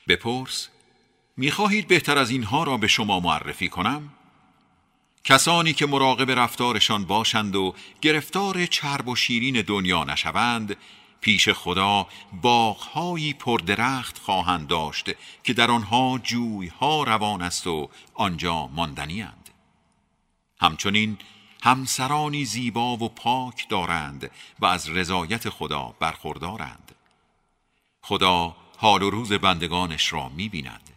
بپرس، می‌خواهید بهتر از اینها را به شما معرفی کنم؟ کسانی که مراقب رفتارشان باشند و گرفتار چرب و شیرین دنیا نشوند، پیش خدا باغ‌هایی پردرخت خواهند داشت که در آنها جوی‌ها روان است و آنجا ماندنی اند. همچنین همسرانی زیبا و پاک دارند و از رضایت خدا برخوردارند. خدا حال و روز بندگانش را می‌بیند.